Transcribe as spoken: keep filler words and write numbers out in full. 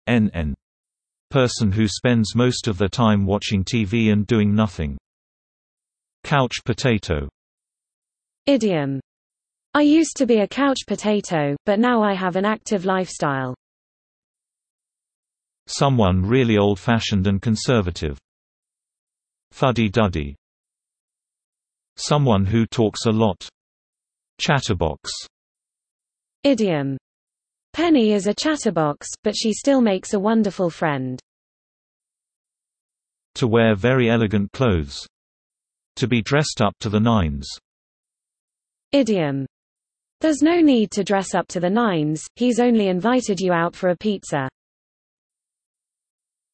N N. Person who spends most of their time watching T V and doing nothing. Couch potato. Idiom. I used to be a couch potato, but now I have an active lifestyle. Someone really old-fashioned and conservative. Fuddy-duddy. Someone who talks a lot. Chatterbox. Idiom. Penny is a chatterbox, but she still makes a wonderful friend. To wear very elegant clothes. To be dressed up to the nines. Idiom. There's no need to dress up to the nines, he's only invited you out for a pizza.